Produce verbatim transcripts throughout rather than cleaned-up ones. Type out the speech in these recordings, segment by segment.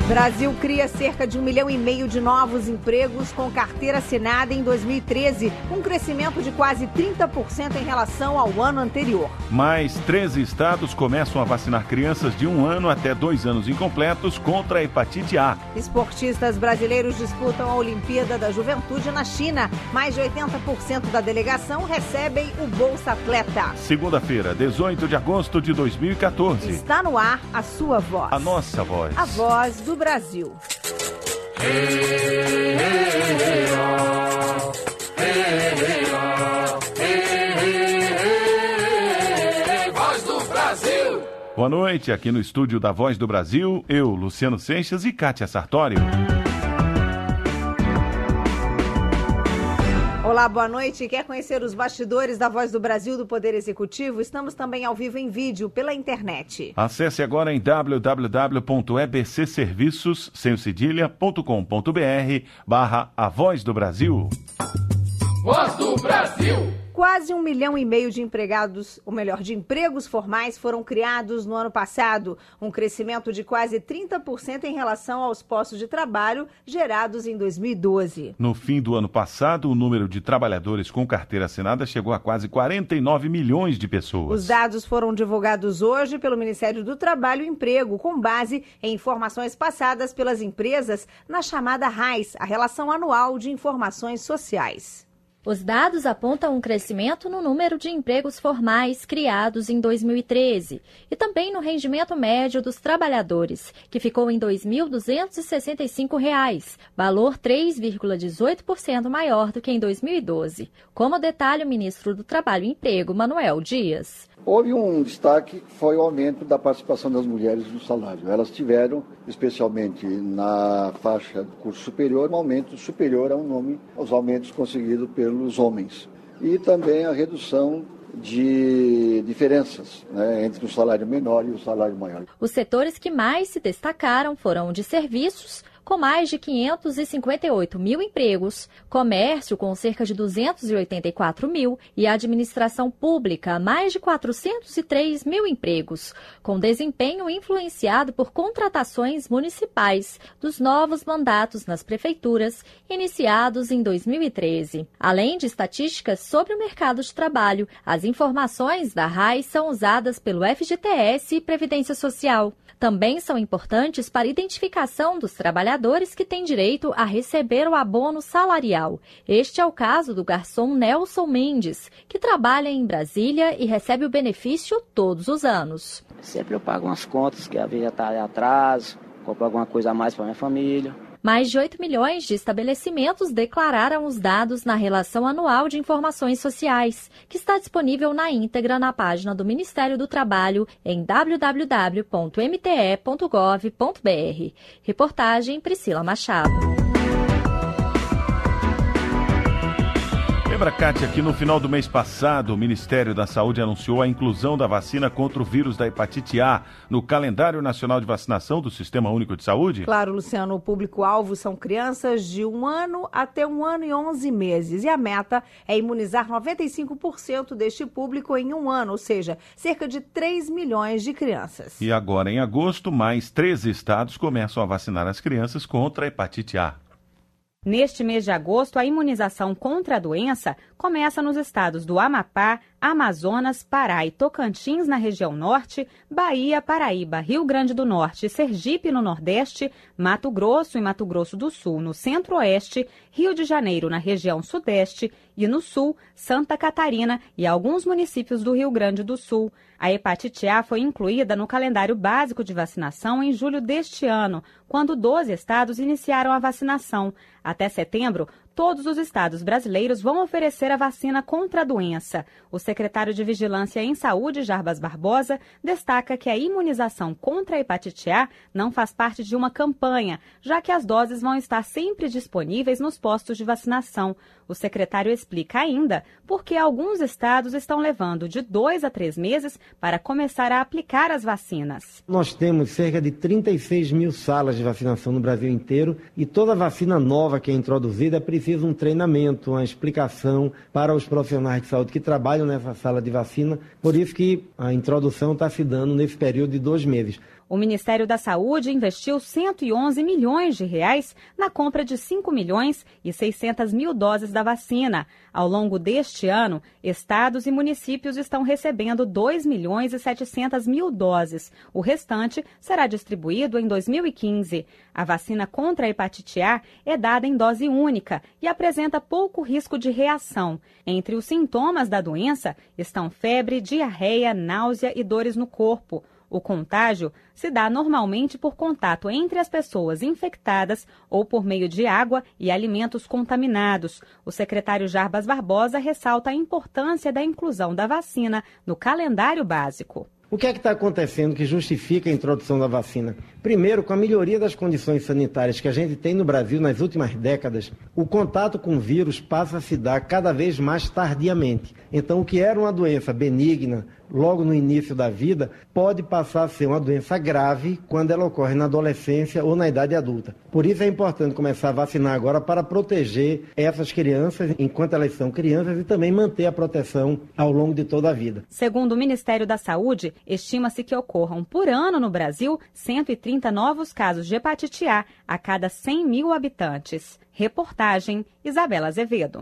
Brasil cria cerca de um milhão e meio de novos empregos com carteira assinada em dois mil e treze, um crescimento de quase trinta por cento em relação ao ano anterior. Mais treze estados começam a vacinar crianças de um ano até dois anos incompletos contra a hepatite A. Esportistas brasileiros disputam a Olimpíada da Juventude na China. Mais de oitenta por cento da delegação recebem o Bolsa Atleta. Segunda-feira, dezoito de agosto de dois mil e quatorze. Está no ar a sua voz. A nossa voz. A voz do Brasil. Voz do Brasil. Boa noite, aqui no estúdio da Voz do Brasil, eu, Luciano Seixas e Kátia Sartório. Olá, boa noite. Quer conhecer os bastidores da Voz do Brasil do Poder Executivo? Estamos também ao vivo em vídeo pela internet. Acesse agora em w w w ponto e b c serviços sem cedilha ponto com ponto b r barra A Voz do Brasil. Voz do Brasil. Quase um milhão e meio de empregados, ou melhor, de empregos formais foram criados no ano passado, um crescimento de quase trinta por cento em relação aos postos de trabalho gerados em dois mil e doze. No fim do ano passado, o número de trabalhadores com carteira assinada chegou a quase quarenta e nove milhões de pessoas. Os dados foram divulgados hoje pelo Ministério do Trabalho e Emprego, com base em informações passadas pelas empresas na chamada RAIS, a Relação Anual de Informações Sociais. Os dados apontam um crescimento no número de empregos formais criados em dois mil e treze e também no rendimento médio dos trabalhadores, que ficou em dois mil duzentos e sessenta e cinco reais, valor três vírgula dezoito por cento maior do que em dois mil e doze, como detalha o ministro do Trabalho e Emprego, Manuel Dias. Houve um destaque, foi o aumento da participação das mulheres no salário. Elas tiveram, especialmente na faixa do curso superior, um aumento superior ao nome, aos aumentos conseguidos pelos homens. E também a redução de diferenças, né, entre o salário menor e o salário maior. Os setores que mais se destacaram foram o de serviços, com mais de quinhentos e cinquenta e oito mil empregos, comércio com cerca de duzentos e oitenta e quatro mil e administração pública, mais de quatrocentos e três mil empregos, com desempenho influenciado por contratações municipais dos novos mandatos nas prefeituras, iniciados em dois mil e treze. Além de estatísticas sobre o mercado de trabalho, as informações da RAIS são usadas pelo F G T S e Previdência Social. Também são importantes para a identificação dos trabalhadores que têm direito a receber o abono salarial. Este é o caso do garçom Nelson Mendes, que trabalha em Brasília e recebe o benefício todos os anos. Sempre eu pago umas contas que às vezes já está em atraso, compro alguma coisa a mais para minha família. Mais de oito milhões de estabelecimentos declararam os dados na Relação Anual de Informações Sociais, que está disponível na íntegra na página do Ministério do Trabalho em w w w ponto m t e ponto gov ponto b r. Reportagem Priscila Machado. Lembra, Kátia, que no final do mês passado o Ministério da Saúde anunciou a inclusão da vacina contra o vírus da hepatite A no calendário nacional de vacinação do Sistema Único de Saúde? Claro, Luciano, o público-alvo são crianças de um ano até um ano e onze meses. E a meta é imunizar noventa e cinco por cento deste público em um ano, ou seja, cerca de três milhões de crianças. E agora, em agosto, mais treze estados começam a vacinar as crianças contra a hepatite A. Neste mês de agosto, a imunização contra a doença começa nos estados do Amapá, Amazonas, Pará e Tocantins, na região norte, Bahia, Paraíba, Rio Grande do Norte, Sergipe, no Nordeste, Mato Grosso e Mato Grosso do Sul, no Centro-Oeste, Rio de Janeiro, na região Sudeste e no Sul, Santa Catarina e alguns municípios do Rio Grande do Sul. A hepatite A foi incluída no calendário básico de vacinação em julho deste ano, quando doze estados iniciaram a vacinação. Até setembro, todos os estados brasileiros vão oferecer a vacina contra a doença. O secretário de Vigilância em Saúde, Jarbas Barbosa, destaca que a imunização contra a hepatite A não faz parte de uma campanha, já que as doses vão estar sempre disponíveis nos postos de vacinação. O secretário explica ainda por que alguns estados estão levando de dois a três meses para começar a aplicar as vacinas. Nós temos cerca de trinta e seis mil salas de vacinação no Brasil inteiro e toda vacina nova que é introduzida precisa um treinamento, uma explicação para os profissionais de saúde que trabalham nessa sala de vacina. Por isso que a introdução está se dando nesse período de dois meses. O Ministério da Saúde investiu cento e onze milhões de reais na compra de cinco milhões e seiscentas mil doses da vacina. Ao longo deste ano, estados e municípios estão recebendo dois milhões e setecentas mil doses. O restante será distribuído em dois mil e quinze. A vacina contra a hepatite A é dada em dose única e apresenta pouco risco de reação. Entre os sintomas da doença estão febre, diarreia, náusea e dores no corpo. O contágio se dá normalmente por contato entre as pessoas infectadas ou por meio de água e alimentos contaminados. O secretário Jarbas Barbosa ressalta a importância da inclusão da vacina no calendário básico. O que é que está acontecendo que justifica a introdução da vacina? Primeiro, com a melhoria das condições sanitárias que a gente tem no Brasil nas últimas décadas, o contato com o vírus passa a se dar cada vez mais tardiamente. Então, o que era uma doença benigna logo no início da vida, pode passar a ser uma doença grave quando ela ocorre na adolescência ou na idade adulta. Por isso é importante começar a vacinar agora para proteger essas crianças enquanto elas são crianças e também manter a proteção ao longo de toda a vida. Segundo o Ministério da Saúde, estima-se que ocorram por ano no Brasil cento e trinta novos casos de hepatite A a cada cem mil habitantes. Reportagem Isabela Azevedo.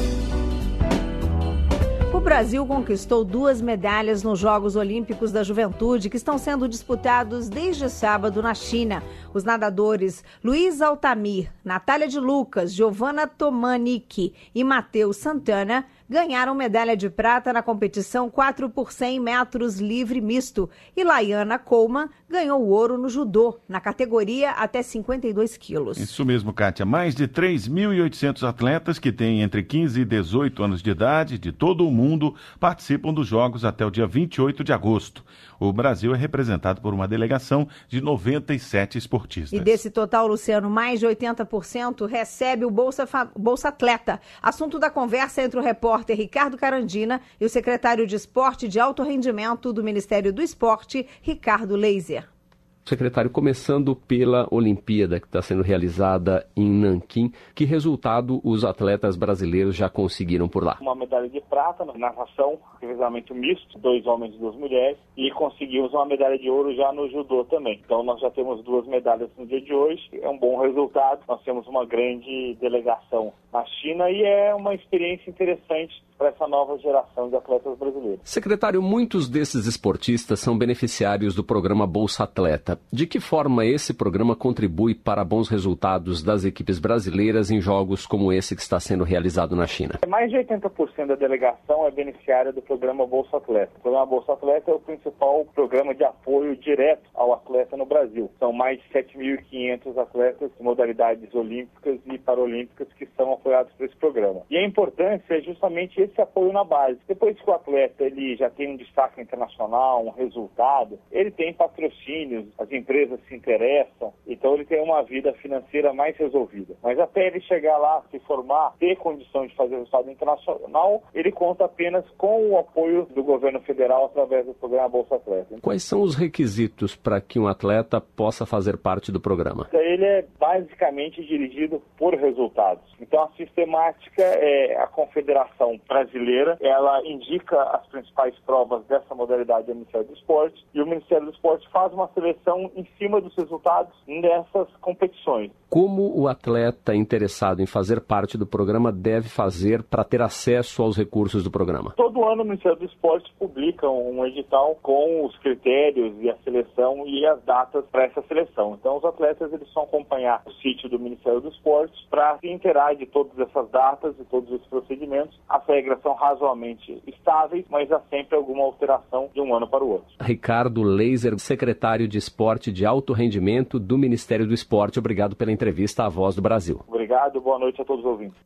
O Brasil conquistou duas medalhas nos Jogos Olímpicos da Juventude, que estão sendo disputados desde sábado na China. Os nadadores Luiz Altamir, Natália de Lucas, Giovanna Tomanik e Matheus Santana ganharam medalha de prata na competição quatro por cem metros livre misto. E Laiana Coleman ganhou ouro no judô, na categoria até cinquenta e dois quilos. Isso mesmo, Kátia. Mais de três mil e oitocentos atletas que têm entre quinze e dezoito anos de idade de todo o mundo participam dos Jogos até o dia vinte e oito de agosto. O Brasil é representado por uma delegação de noventa e sete esportistas. E desse total, Luciano, mais de oitenta por cento recebe o Bolsa, Bolsa Atleta. Assunto da conversa entre o repórter Ricardo Carandina e o secretário de Esporte de Alto Rendimento do Ministério do Esporte, Ricardo Leiser. Secretário, começando pela Olimpíada que está sendo realizada em Nanquim, que resultado os atletas brasileiros já conseguiram por lá? Uma medalha de prata na natação, revezamento misto, dois homens e duas mulheres, e conseguimos uma medalha de ouro já no judô também. Então nós já temos duas medalhas no dia de hoje, é um bom resultado. Nós temos uma grande delegação na China e é uma experiência interessante para essa nova geração de atletas brasileiros. Secretário, muitos desses esportistas são beneficiários do programa Bolsa Atleta. De que forma esse programa contribui para bons resultados das equipes brasileiras em jogos como esse que está sendo realizado na China? Mais de oitenta por cento da delegação é beneficiária do programa Bolsa Atleta. O programa Bolsa Atleta é o principal programa de apoio direto ao atleta no Brasil. São mais de sete mil e quinhentos atletas de modalidades olímpicas e paralímpicas que são apoiados por esse programa. E a importância é justamente esse apoio na base. Depois que o atleta ele já tem um destaque internacional, um resultado, ele tem patrocínios, as empresas se interessam, então ele tem uma vida financeira mais resolvida. Mas até ele chegar lá, se formar, ter condição de fazer resultado internacional, ele conta apenas com o apoio do governo federal através do programa Bolsa Atleta. Quais são os requisitos para que um atleta possa fazer parte do programa? Ele é basicamente dirigido por resultados. Então a sistemática é a Confederação Brasileira, ela indica as principais provas dessa modalidade ao Ministério do Esporte e o Ministério do Esporte faz uma seleção em cima dos resultados dessas competições. Como o atleta interessado em fazer parte do programa deve fazer para ter acesso aos recursos do programa? Todo ano o Ministério do Esporte publica um edital com os critérios e a seleção e as datas para essa seleção. Então os atletas eles vão acompanhar o sítio do Ministério do Esporte para se inteirar de todas essas datas e todos esses procedimentos. As regras são razoavelmente estáveis, mas há sempre alguma alteração de um ano para o outro. Ricardo Leiser, secretário de Esporte de Alto Rendimento do Ministério do Esporte. Obrigado pela entrevista à Voz do Brasil. Obrigado, boa noite a todos os ouvintes.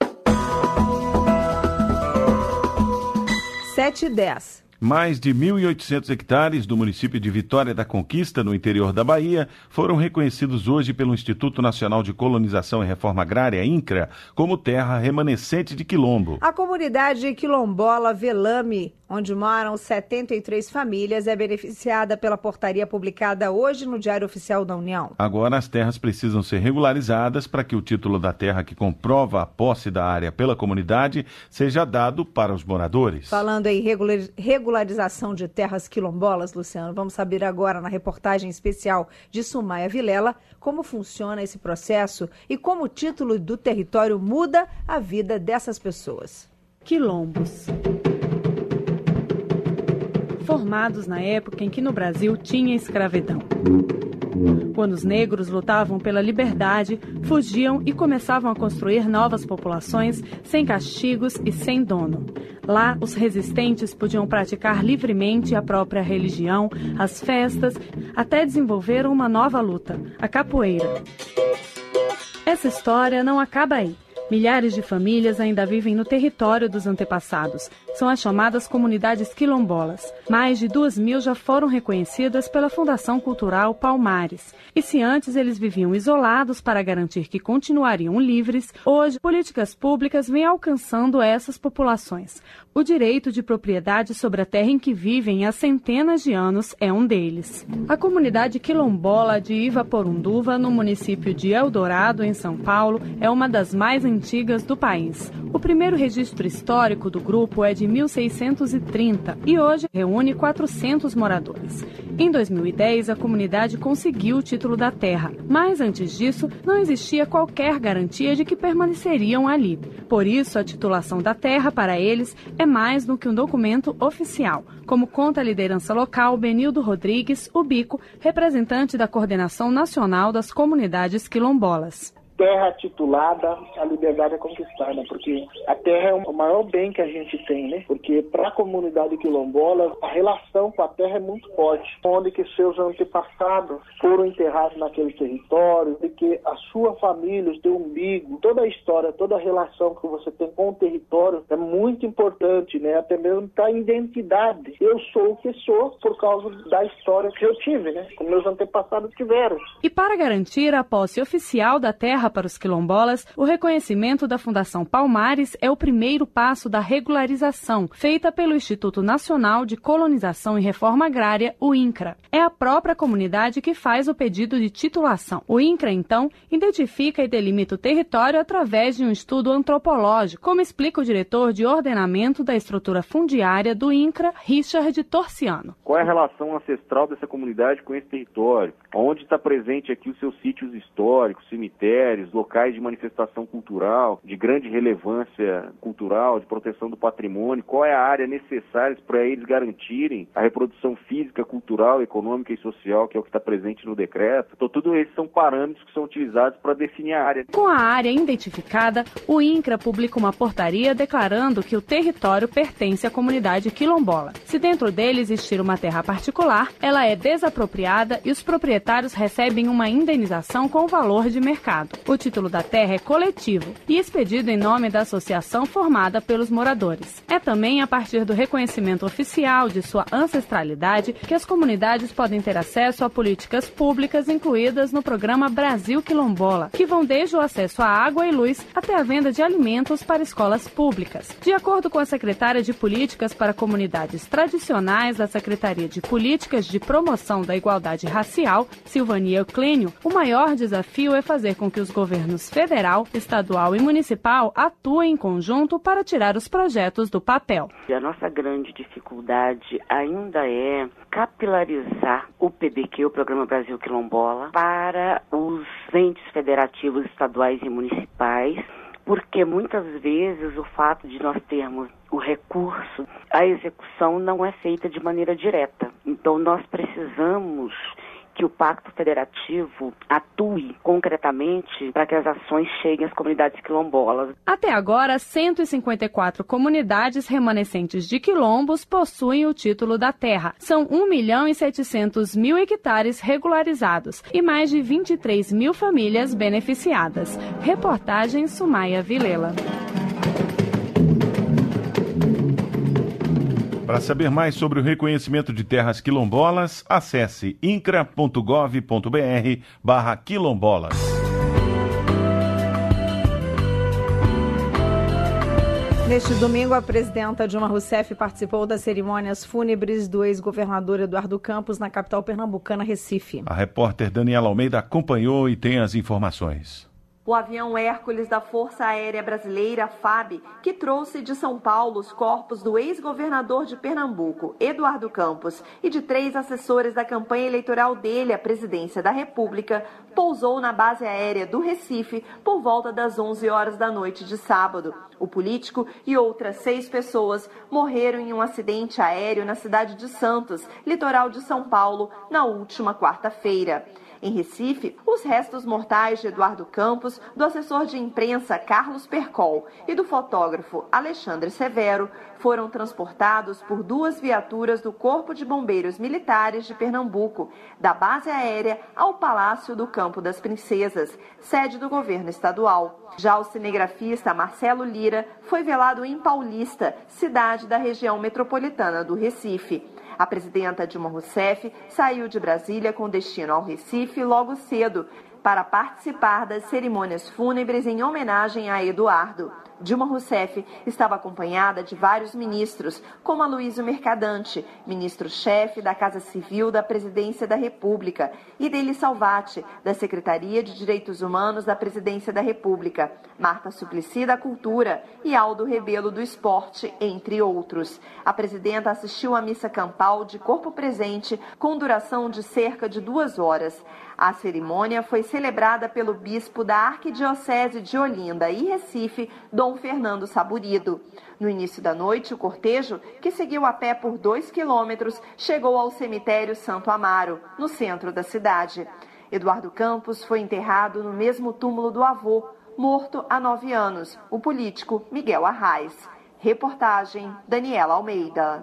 sete e dez. Mais de mil e oitocentos hectares do município de Vitória da Conquista, no interior da Bahia, foram reconhecidos hoje pelo Instituto Nacional de Colonização e Reforma Agrária, INCRA, como terra remanescente de quilombo. A comunidade quilombola Velame onde moram setenta e três famílias, é beneficiada pela portaria publicada hoje no Diário Oficial da União. Agora as terras precisam ser regularizadas para que o título da terra que comprova a posse da área pela comunidade seja dado para os moradores. Falando em regularização de terras quilombolas, Luciano, vamos saber agora na reportagem especial de Sumaia Vilela como funciona esse processo e como o título do território muda a vida dessas pessoas. Quilombos. Formados na época em que no Brasil tinha escravidão. Quando os negros lutavam pela liberdade, fugiam e começavam a construir novas populações sem castigos e sem dono. Lá, os resistentes podiam praticar livremente a própria religião, as festas, até desenvolver uma nova luta, a capoeira. Essa história não acaba aí. Milhares de famílias ainda vivem no território dos antepassados. São as chamadas comunidades quilombolas. Mais de duas mil já foram reconhecidas pela Fundação Cultural Palmares. E se antes eles viviam isolados para garantir que continuariam livres, hoje políticas públicas vêm alcançando essas populações. O direito de propriedade sobre a terra em que vivem há centenas de anos é um deles. A comunidade quilombola de Ivaporunduva, no município de Eldorado, em São Paulo, é uma das mais antigas do país. O primeiro registro histórico do grupo é de mil seiscentos e trinta e hoje reúne quatrocentos moradores. Em dois mil e dez, a comunidade conseguiu o título da terra, mas antes disso não existia qualquer garantia de que permaneceriam ali. Por isso, a titulação da terra para eles é mais do que um documento oficial, como conta a liderança local Benildo Rodrigues, o Bico, representante da Coordenação Nacional das Comunidades Quilombolas. Terra titulada, a liberdade é conquistada, porque a terra é o maior bem que a gente tem, né? Porque para a comunidade quilombola, a relação com a terra é muito forte, onde que seus antepassados foram enterrados naquele território, de que a sua família, o seu umbigo, toda a história, toda a relação que você tem com o território é muito importante, né? Até mesmo para a identidade. Eu sou o que sou por causa da história que eu tive, né? Que meus antepassados tiveram. E para garantir a posse oficial da terra para os quilombolas, o reconhecimento da Fundação Palmares é o primeiro passo da regularização, feita pelo Instituto Nacional de Colonização e Reforma Agrária, o INCRA. É a própria comunidade que faz o pedido de titulação. O INCRA, então, identifica e delimita o território através de um estudo antropológico, como explica o diretor de ordenamento da estrutura fundiária do INCRA, Richard Torciano. Qual é a relação ancestral dessa comunidade com esse território? Onde está presente aqui os seus sítios históricos, cemitérios, locais de manifestação cultural, de grande relevância cultural, de proteção do patrimônio, qual é a área necessária para eles garantirem a reprodução física, cultural, econômica e social, que é o que está presente no decreto. Então, tudo esses são parâmetros que são utilizados para definir a área. Com a área identificada, o INCRA publica uma portaria declarando que o território pertence à comunidade quilombola. Se dentro dele existir uma terra particular, ela é desapropriada e os proprietários recebem uma indenização com o valor de mercado. O título da terra é coletivo e expedido em nome da associação formada pelos moradores. É também a partir do reconhecimento oficial de sua ancestralidade que as comunidades podem ter acesso a políticas públicas incluídas no programa Brasil Quilombola, que vão desde o acesso à água e luz até a venda de alimentos para escolas públicas. De acordo com a secretária de Políticas para Comunidades Tradicionais da Secretaria de Políticas de Promoção da Igualdade Racial, Silvania Euclênio, o maior desafio é fazer com que os governos federal, estadual e municipal atuem em conjunto para tirar os projetos do papel. E a nossa grande dificuldade ainda é capilarizar o P B Q, o Programa Brasil Quilombola, para os entes federativos estaduais e municipais, porque muitas vezes o fato de nós termos o recurso, a execução não é feita de maneira direta. Então nós precisamos que o Pacto Federativo atue concretamente para que as ações cheguem às comunidades quilombolas. Até agora, cento e cinquenta e quatro comunidades remanescentes de quilombos possuem o título da terra. São um milhão e setecentos mil hectares regularizados e mais de vinte e três mil famílias beneficiadas. Reportagem Sumaia Vilela. Para saber mais sobre o reconhecimento de terras quilombolas, acesse incra ponto gov ponto br barra quilombolas. Neste domingo, a presidenta Dilma Rousseff participou das cerimônias fúnebres do ex-governador Eduardo Campos na capital pernambucana, Recife. A repórter Daniela Almeida acompanhou e tem as informações. O avião Hércules da Força Aérea Brasileira, F A B, que trouxe de São Paulo os corpos do ex-governador de Pernambuco, Eduardo Campos, e de três assessores da campanha eleitoral dele à presidência da República, pousou na base aérea do Recife por volta das onze horas da noite de sábado. O político e outras seis pessoas morreram em um acidente aéreo na cidade de Santos, litoral de São Paulo, na última quarta-feira. Em Recife, os restos mortais de Eduardo Campos, do assessor de imprensa Carlos Percol e do fotógrafo Alexandre Severo foram transportados por duas viaturas do Corpo de Bombeiros Militares de Pernambuco, da base aérea ao Palácio do Campo das Princesas, sede do governo estadual. Já o cinegrafista Marcelo Lira foi velado em Paulista, cidade da região metropolitana do Recife. A presidenta Dilma Rousseff saiu de Brasília com destino ao Recife logo cedo para participar das cerimônias fúnebres em homenagem a Eduardo. Dilma Rousseff estava acompanhada de vários ministros, como Aloysio Mercadante, ministro-chefe da Casa Civil da Presidência da República, e Deli Salvati, da Secretaria de Direitos Humanos da Presidência da República, Marta Suplicy, da Cultura e Aldo Rebelo, do Esporte, entre outros. A presidenta assistiu à missa campal de corpo presente, com duração de cerca de duas horas. A cerimônia foi celebrada pelo bispo da Arquidiocese de Olinda e Recife, Dom Fernando Saburido. No início da noite, o cortejo, que seguiu a pé por dois quilômetros, chegou ao cemitério Santo Amaro, no centro da cidade. Eduardo Campos foi enterrado no mesmo túmulo do avô, morto há nove anos, o político Miguel Arraes. Reportagem Daniela Almeida.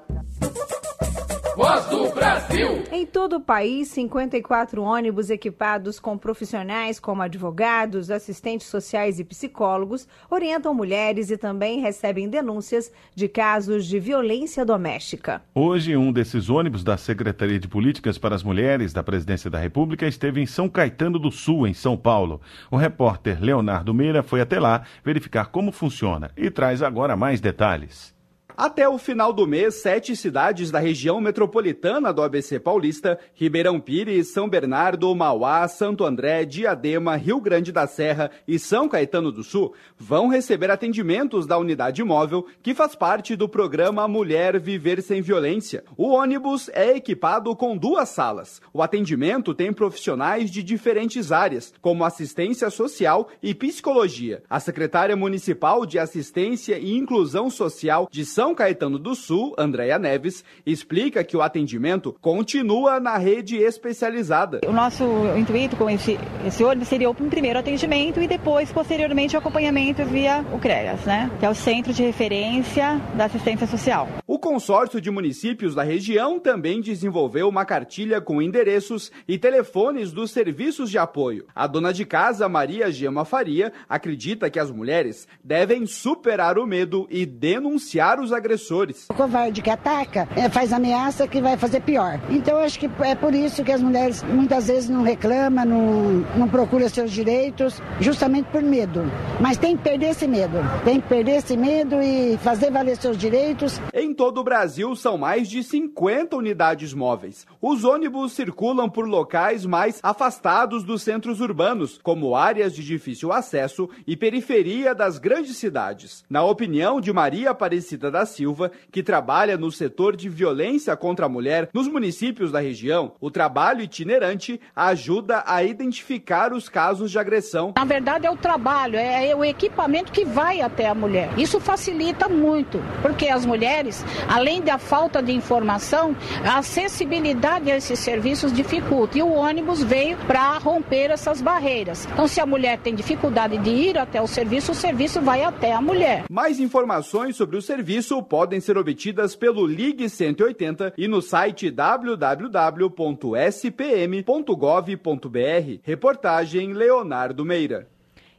Voz do Brasil! Em todo o país, cinquenta e quatro ônibus equipados com profissionais como advogados, assistentes sociais e psicólogos orientam mulheres e também recebem denúncias de casos de violência doméstica. Hoje, um desses ônibus da Secretaria de Políticas para as Mulheres da Presidência da República esteve em São Caetano do Sul, em São Paulo. O repórter Leonardo Meira foi até lá verificar como funciona e traz agora mais detalhes. Até o final do mês, sete cidades da região metropolitana do A B C paulista, Ribeirão Pires, São Bernardo, Mauá, Santo André, Diadema, Rio Grande da Serra e São Caetano do Sul vão receber atendimentos da unidade móvel que faz parte do programa Mulher Viver Sem Violência. O ônibus é equipado com duas salas. O atendimento tem profissionais de diferentes áreas, como assistência social e psicologia. A secretária municipal de Assistência e Inclusão Social de São São Caetano do Sul, Andréia Neves, explica que o atendimento continua na rede especializada. O nosso intuito com esse, esse ônibus seria o primeiro atendimento e depois, posteriormente, o acompanhamento via o CREAS, né? Que é o Centro de Referência da Assistência Social. O consórcio de municípios da região também desenvolveu uma cartilha com endereços e telefones dos serviços de apoio. A dona de casa, Maria Gema Faria, acredita que as mulheres devem superar o medo e denunciar os agressores. O covarde que ataca faz ameaça que vai fazer pior. Então acho que é por isso que as mulheres muitas vezes não reclamam, não, não procuram seus direitos, justamente por medo. Mas tem que perder esse medo. Tem que perder esse medo e fazer valer seus direitos. Em todo o Brasil são mais de cinquenta unidades móveis. Os ônibus circulam por locais mais afastados dos centros urbanos, como áreas de difícil acesso e periferia das grandes cidades. Na opinião de Maria Aparecida da Silva, que trabalha no setor de violência contra a mulher nos municípios da região, o trabalho itinerante ajuda a identificar os casos de agressão. Na verdade é o trabalho, é o equipamento que vai até a mulher. Isso facilita muito, porque as mulheres, além da falta de informação, a acessibilidade a esses serviços dificulta. E o ônibus veio para romper essas barreiras. Então, se a mulher tem dificuldade de ir até o serviço, o serviço vai até a mulher. Mais informações sobre o serviço podem ser obtidas pelo Ligue cento e oitenta e no site w w w ponto s p m ponto gov ponto b r. Reportagem Leonardo Meira.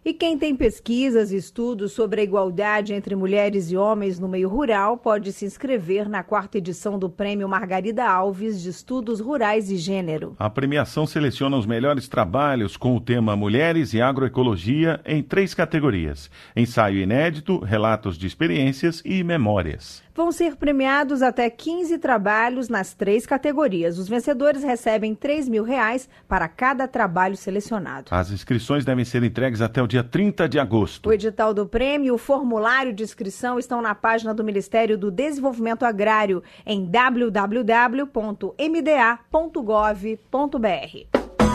E quem tem pesquisas e estudos sobre a igualdade entre mulheres e homens no meio rural pode se inscrever na quarta edição do Prêmio Margarida Alves de Estudos Rurais e Gênero. A premiação seleciona os melhores trabalhos com o tema Mulheres e Agroecologia em três categorias: ensaio inédito, relatos de experiências e memórias. Vão ser premiados até quinze trabalhos nas três categorias. Os vencedores recebem três mil reais para cada trabalho selecionado. As inscrições devem ser entregues até o dia trinta de agosto. O edital do prêmio e o formulário de inscrição estão na página do Ministério do Desenvolvimento Agrário em w w w ponto m d a ponto gov ponto b r.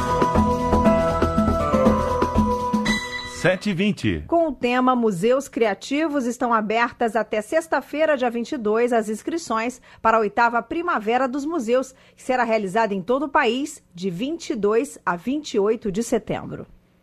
sete e vinte. Com o tema Museus Criativos, estão abertas até sexta-feira, dia vinte e dois, as inscrições para a oitava Primavera dos Museus, que será realizada em todo o país de vinte e dois a vinte e oito de setembro.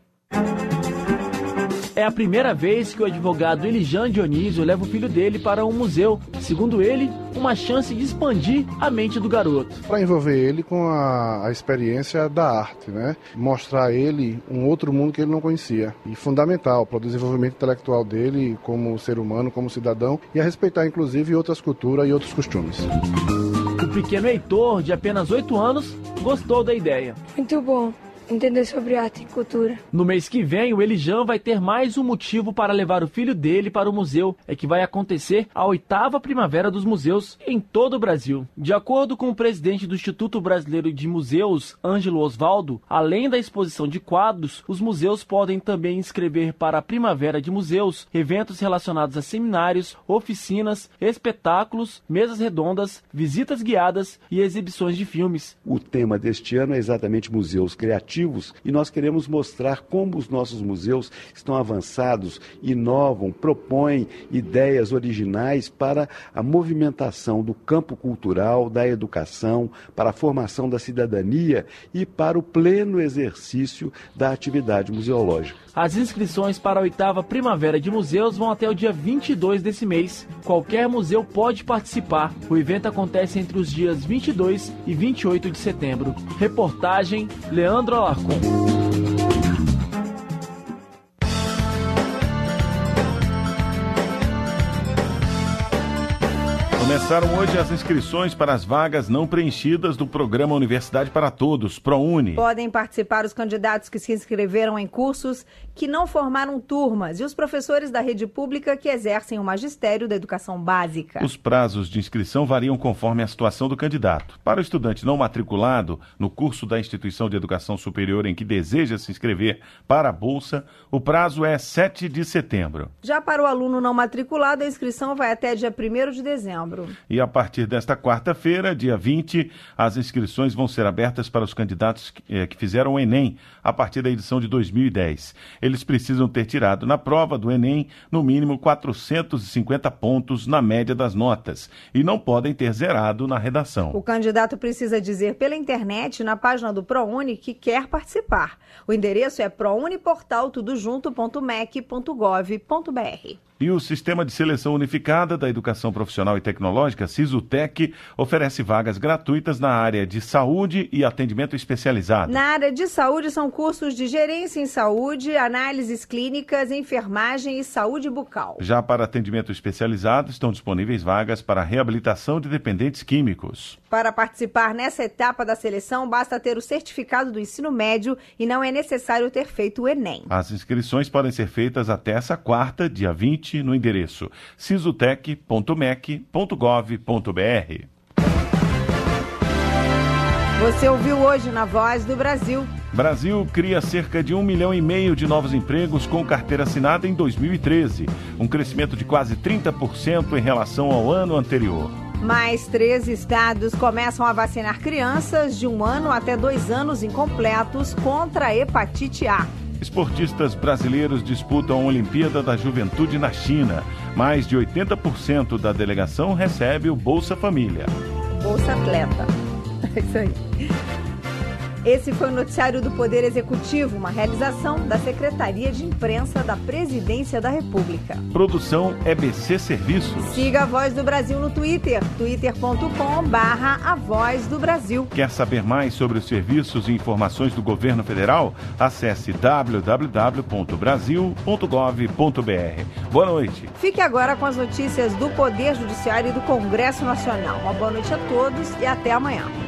É a primeira vez que o advogado Elijan Dionísio leva o filho dele para um museu. Segundo ele, uma chance de expandir a mente do garoto. Para envolver ele com a, a experiência da arte, né? Mostrar a ele um outro mundo que ele não conhecia. E fundamental para o desenvolvimento intelectual dele como ser humano, como cidadão, e a respeitar inclusive outras culturas e outros costumes. O pequeno Heitor, de apenas oito anos, gostou da ideia. Muito bom entender sobre arte e cultura. No mês que vem, o Elijan vai ter mais um motivo para levar o filho dele para o museu. É que vai acontecer a oitava Primavera dos Museus em todo o Brasil. De acordo com o presidente do Instituto Brasileiro de Museus, Ângelo Osvaldo, além da exposição de quadros, os museus podem também inscrever para a Primavera de Museus eventos relacionados a seminários, oficinas, espetáculos, mesas redondas, visitas guiadas e exibições de filmes. O tema deste ano é exatamente museus criativos. E nós queremos mostrar como os nossos museus estão avançados, inovam, propõem ideias originais para a movimentação do campo cultural, da educação, para a formação da cidadania e para o pleno exercício da atividade museológica. As inscrições para a oitava Primavera de Museus vão até o dia vinte e dois desse mês. Qualquer museu pode participar. O evento acontece entre os dias vinte e dois e vinte e oito de setembro. Reportagem Leandro Alarcon. Começaram hoje as inscrições para as vagas não preenchidas do programa Universidade para Todos, ProUni. Podem participar os candidatos que se inscreveram em cursos que não formaram turmas e os professores da rede pública que exercem o magistério da educação básica. Os prazos de inscrição variam conforme a situação do candidato. Para o estudante não matriculado no curso da instituição de educação superior em que deseja se inscrever para a bolsa, o prazo é sete de setembro. Já para o aluno não matriculado, a inscrição vai até dia primeiro de dezembro. E a partir desta quarta-feira, dia vinte, as inscrições vão ser abertas para os candidatos que, eh, que fizeram o Enem a partir da edição de dois mil e dez. Eles precisam ter tirado na prova do Enem, no mínimo quatrocentos e cinquenta pontos na média das notas e não podem ter zerado na redação. O candidato precisa dizer pela internet, na página do ProUni, que quer participar. O endereço é prouniportal tudo junto ponto mec ponto gov ponto br. E o Sistema de Seleção Unificada da Educação Profissional e Tecnológica, SISUTEC, oferece vagas gratuitas na área de saúde e atendimento especializado. Na área de saúde são cursos de gerência em saúde, análises clínicas, enfermagem e saúde bucal. Já para atendimento especializado, estão disponíveis vagas para reabilitação de dependentes químicos. Para participar nessa etapa da seleção, basta ter o certificado do ensino médio e não é necessário ter feito o Enem. As inscrições podem ser feitas até essa quarta, dia vinte, no endereço sisutec ponto mec ponto gov ponto br. Você ouviu hoje na Voz do Brasil. Brasil cria cerca de um milhão e meio de novos empregos com carteira assinada em dois mil e treze, um crescimento de quase trinta por cento em relação ao ano anterior. Mais três estados começam a vacinar crianças de um ano até dois anos incompletos contra a hepatite A. Esportistas brasileiros disputam a Olimpíada da Juventude na China. Mais de oitenta por cento da delegação recebe o Bolsa Família. Bolsa Atleta. É isso aí. Esse foi o Noticiário do Poder Executivo, uma realização da Secretaria de Imprensa da Presidência da República. Produção E B C Serviços. Siga a Voz do Brasil no Twitter, twitter ponto com barra a Voz do Brasil. Quer saber mais sobre os serviços e informações do governo federal? Acesse w w w ponto brasil ponto gov ponto b r. Boa noite. Fique agora com as notícias do Poder Judiciário e do Congresso Nacional. Uma boa noite a todos e até amanhã.